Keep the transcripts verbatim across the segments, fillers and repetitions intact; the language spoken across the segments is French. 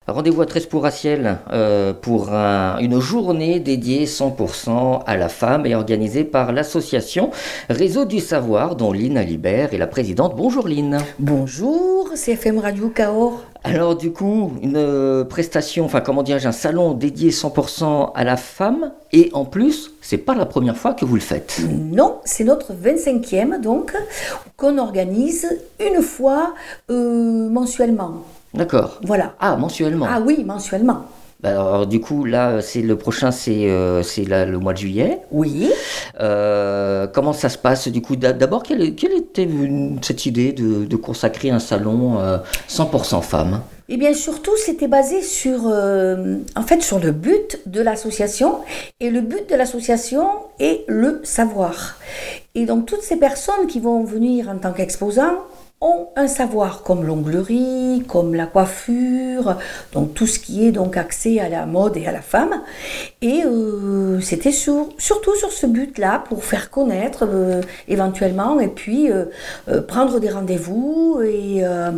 Rendez-vous à Trespouraciel euh, pour un, une journée dédiée cent pour cent à la femme et organisée par l'association Réseau du Savoir, dont Lynn Alibert est la présidente. Bonjour Lynn. Bonjour, C F M Radio Cahors. Alors du coup, une euh, prestation, enfin comment dirais-je, un salon dédié cent pour cent à la femme, et en plus, c'est pas la première fois que vous le faites. Non, c'est notre vingt-cinquième donc, qu'on organise une fois euh, mensuellement. D'accord. Voilà. Ah, mensuellement. Ah oui, mensuellement. Alors du coup, là, c'est le prochain, c'est, euh, c'est là, le mois de juillet. Oui. Euh, comment ça se passe du coup? D'abord, quelle, quelle était cette idée de, de consacrer un salon euh, cent pour cent femmes? Eh bien, surtout, c'était basé sur, euh, en fait, sur le but de l'association. Et le but de l'association est le savoir. Et donc, toutes ces personnes qui vont venir en tant qu'exposants ont un savoir comme l'onglerie, comme la coiffure, donc tout ce qui est donc axé à la mode et à la femme. Et euh, c'était sur, surtout sur ce but-là, pour faire connaître euh, éventuellement, et puis euh, euh, prendre des rendez-vous, et, euh,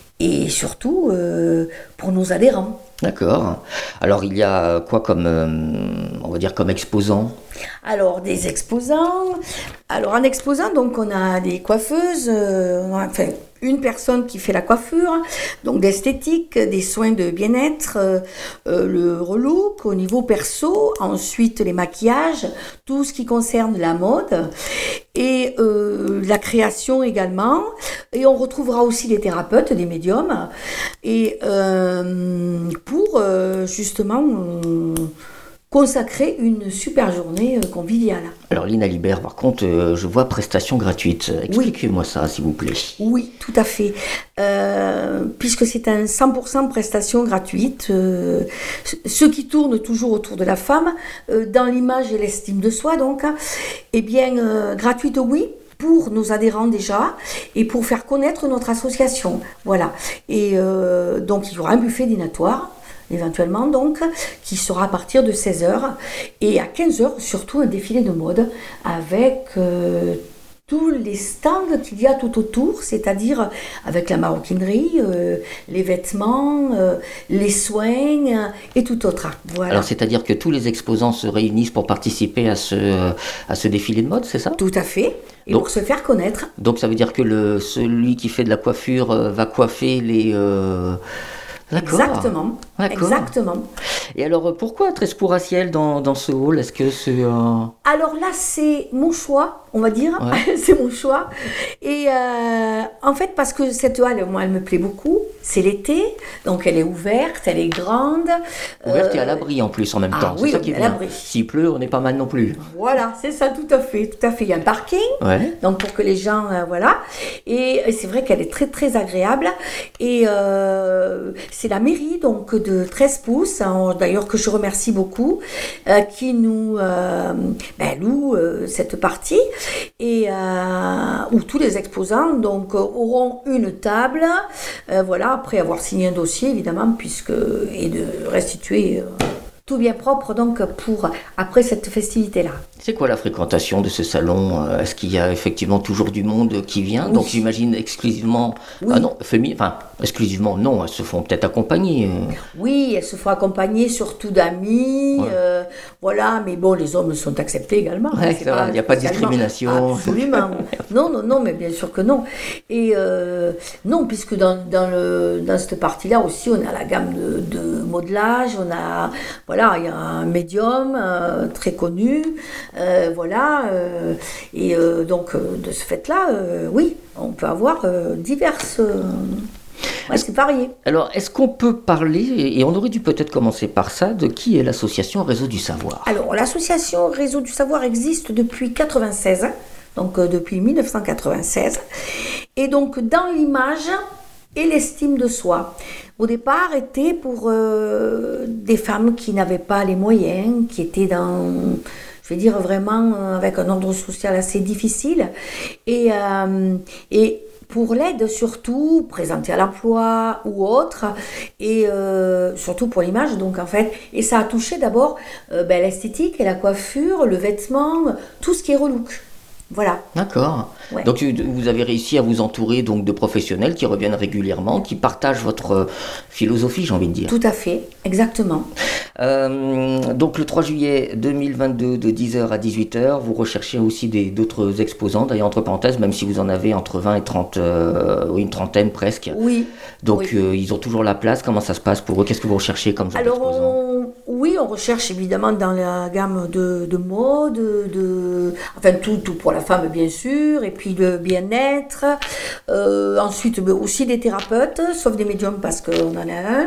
et surtout euh, pour nos adhérents. D'accord. Alors il y a quoi comme, euh, on va dire comme exposants? Alors des exposants. Alors en exposant, donc on a des coiffeuses, euh, on a, enfin une personne qui fait la coiffure, donc d'esthétique, des soins de bien-être, euh, euh, le relook au niveau perso, ensuite les maquillages, tout ce qui concerne la mode et euh, la création également. Et on retrouvera aussi les thérapeutes, des médiums, et euh, pour euh, justement euh, consacrer une super journée euh, conviviale. Alors Lynn Alibert, par contre, euh, je vois prestation gratuite. Expliquez-moi oui. ça, s'il vous plaît. Oui, tout à fait. Euh, puisque c'est un cent pour cent prestation gratuite, euh, ce qui tourne toujours autour de la femme, euh, dans l'image et l'estime de soi, donc, eh bien, euh, gratuite, oui, pour nos adhérents déjà, et pour faire connaître notre association. Voilà. Et euh, donc, il y aura un buffet dînatoire, éventuellement donc, qui sera à partir de seize heures, et à quinze heures surtout un défilé de mode avec euh, tous les stands qu'il y a tout autour, c'est-à-dire avec la maroquinerie, euh, les vêtements, euh, les soins euh, et tout autre. Voilà. Alors c'est-à-dire que tous les exposants se réunissent pour participer à ce, à ce défilé de mode, c'est ça? Tout à fait. Et donc, pour se faire connaître. Donc ça veut dire que le, celui qui fait de la coiffure euh, va coiffer les... Euh... D'accord. Exactement. D'accord. Exactement. Et alors, pourquoi Trespouraciel dans, dans ce hall? Est-ce que c'est... Euh... Alors là, c'est mon choix, on va dire. Ouais. C'est mon choix. Et euh, en fait, parce que cette halle, moi, elle me plaît beaucoup. C'est l'été, donc elle est ouverte, elle est grande. Ouverte euh... et à l'abri en plus, en même ah, temps. Oui, c'est ça qui est à bien. l'abri. S'il pleut, on est pas mal non plus. Voilà, c'est ça, tout à fait. Tout à fait. Il y a un parking, ouais. donc pour que les gens... Euh, voilà. Et, et c'est vrai qu'elle est très, très agréable. Et euh, c'est la mairie donc de treize pouces, hein, d'ailleurs que je remercie beaucoup, euh, qui nous euh, ben, loue euh, cette partie, et euh, où tous les exposants donc euh, auront une table, euh, voilà, après avoir signé un dossier évidemment, puisque et de restituer euh, tout bien propre donc pour après cette festivité-là. C'est quoi la fréquentation de ce salon? Est-ce qu'il y a effectivement toujours du monde qui vient? Oui. Donc j'imagine exclusivement... Oui. Ah non, féminin, enfin exclusivement non, elles se font peut-être accompagner. Oui, elles se font accompagner surtout d'amis, ouais. euh, voilà, mais bon, les hommes sont acceptés également. Ouais, c'est vrai, il n'y a pas de discrimination. Absolument. non, non, non, mais bien sûr que non. Et euh, non, puisque dans, dans, le, dans cette partie-là aussi, on a la gamme de, de modelage, on a... Voilà, il y a un médium euh, très connu, euh, voilà, euh, et euh, donc euh, de ce fait-là, euh, oui, on peut avoir euh, diverses... Euh, ouais, c'est varié. Alors, est-ce qu'on peut parler, et on aurait dû peut-être commencer par ça, de qui est l'association Réseau du Savoir? Alors, l'association Réseau du Savoir existe depuis quatre-vingt-seize, donc euh, depuis dix-neuf cent quatre-vingt-seize, et donc dans l'image et l'estime de soi. Au départ, était pour euh, des femmes qui n'avaient pas les moyens, qui étaient dans, je vais dire vraiment, euh, avec un ordre social assez difficile. Et, euh, et pour l'aide surtout, présentée à l'emploi ou autre, et euh, surtout pour l'image, donc en fait. Et ça a touché d'abord euh, ben, l'esthétique et la coiffure, le vêtement, tout ce qui est relook. Voilà. D'accord. Ouais. Donc vous avez réussi à vous entourer donc de professionnels qui reviennent régulièrement, qui partagent votre philosophie, j'ai envie de dire. Tout à fait, exactement. Euh, donc le trois juillet deux mille vingt-deux de dix heures à dix-huit heures, vous recherchez aussi des, d'autres exposants, d'ailleurs entre parenthèses, même si vous en avez entre vingt et trente, euh, ou une trentaine presque. Oui. Donc oui. Euh, ils ont toujours la place, comment ça se passe pour eux? Qu'est-ce que vous recherchez comme genre Alors, d'exposant? on, oui, on recherche évidemment dans la gamme de, de mode, de, enfin tout, tout pour la femme bien sûr, et puis le bien-être. Euh, ensuite, ben, aussi des thérapeutes, sauf des médiums parce qu'on en a un.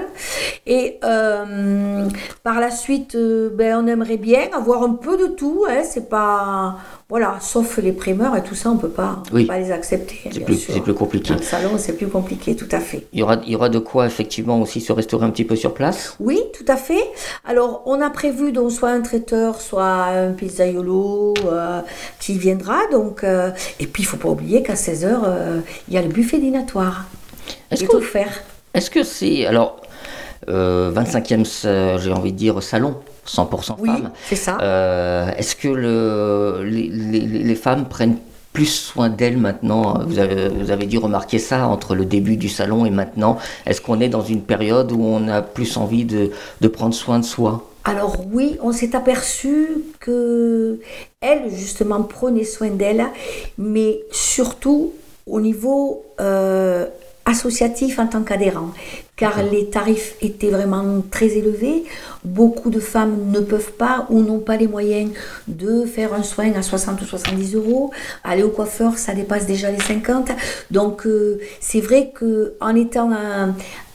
Et euh, par la suite, euh, ben, on aimerait bien avoir un peu de tout. Hein, c'est pas, voilà, sauf les primeurs et tout ça, on peut pas, on Oui. peut pas les accepter. C'est bien plus, sûr. c'est plus compliqué. Dans le salon, c'est plus compliqué, tout à fait. Il y aura, il y aura de quoi effectivement aussi se restaurer un petit peu sur place? Oui, tout à fait. Alors, on a prévu donc soit un traiteur, soit un pizzaiolo euh, qui viendra. Donc, euh, et puis, il ne faut pas oublier qu'à seize heures, euh, il y a le buffet dînatoire. Est-ce qui que- est offert. Est-ce que c'est, alors, euh, vingt-cinquième, euh, j'ai envie de dire, salon, cent pour cent Oui, femmes. c'est ça. Euh, est-ce que le, les, les- les femmes prennent plus soin d'elles maintenant? Vous avez, vous avez dû remarquer ça entre le début du salon et maintenant. Est-ce qu'on est dans une période où on a plus envie de, de prendre soin de soi? Alors oui, on s'est aperçu que elle, justement, prenait soin d'elle, mais surtout au niveau euh, associatif en tant qu'adhérent, car D'accord. les tarifs étaient vraiment très élevés. Beaucoup de femmes ne peuvent pas ou n'ont pas les moyens de faire un soin à soixante ou soixante-dix euros. Aller au coiffeur, ça dépasse déjà les cinquante. Donc euh, c'est vrai qu'en étant à,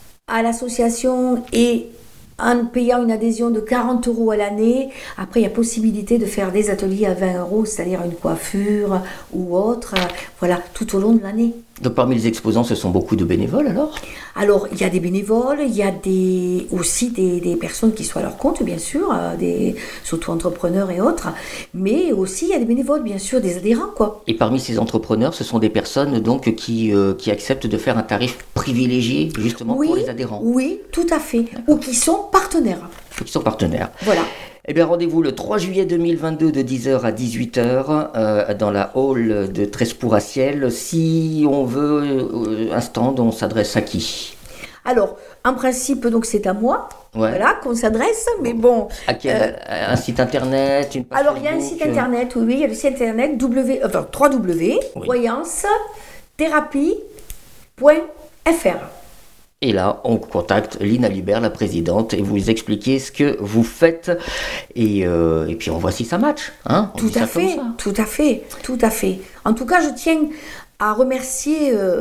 à l'association et en payant une adhésion de quarante euros à l'année, après il y a possibilité de faire des ateliers à vingt euros, c'est-à-dire une coiffure ou autre, voilà, tout au long de l'année. Donc parmi les exposants, ce sont beaucoup de bénévoles alors? Alors, il y a des bénévoles, il y a des, aussi des, des personnes qui sont à leur compte, bien sûr, euh, des auto-entrepreneurs et autres, mais aussi il y a des bénévoles, bien sûr, des adhérents, quoi. Et parmi ces entrepreneurs, ce sont des personnes donc qui, euh, qui acceptent de faire un tarif privilégié justement Oui, pour les adhérents, oui, tout à fait, ou qui sont partenaires. ceux qui sont partenaires. Voilà. Eh bien, rendez-vous le trois juillet deux mille vingt-deux de dix heures à dix-huit heures euh, dans la hall de Trespour-à-Ciel. Si on veut euh, un stand, on s'adresse à qui? Alors, en principe, donc c'est à moi, Ouais. voilà, qu'on s'adresse, mais bon. À quel, euh, un site internet, une page Alors, il y a un Facebook, site internet, oui, oui, il y a le site internet w, enfin, www point voyance thérapie point f r. Et là, on contacte Lina Libert, la présidente, et vous expliquez ce que vous faites. Et, euh, et puis on voit si ça match. Hein, on Tout dit à ça comme fait, ça. tout à fait, tout à fait. En tout cas, je tiens à remercier, euh,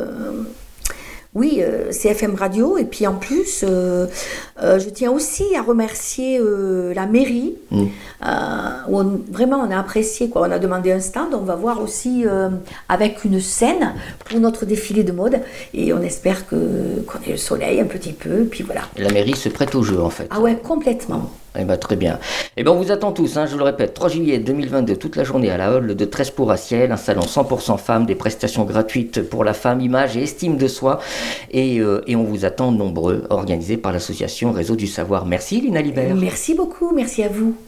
oui, euh, C F M Radio, et puis en plus, euh, euh, je tiens aussi à remercier euh, la mairie, Mm. euh, où on- vraiment on a apprécié, quoi. On a demandé un stand, on va voir aussi euh, avec une scène pour notre défilé de mode, et on espère que qu'on ait le soleil un petit peu, puis voilà. La mairie se prête au jeu, en fait. Ah ouais, complètement. Eh ben, très bien. Eh ben, on vous attend tous, hein, je vous le répète, trois juillet deux mille vingt-deux, toute la journée à la hall de Trespour-à-Ciel, un salon cent pour cent femmes, des prestations gratuites pour la femme, image et estime de soi. Et, euh, et on vous attend nombreux, organisé par l'association Réseau du Savoir. Merci Lina Libert. Merci beaucoup, merci à vous.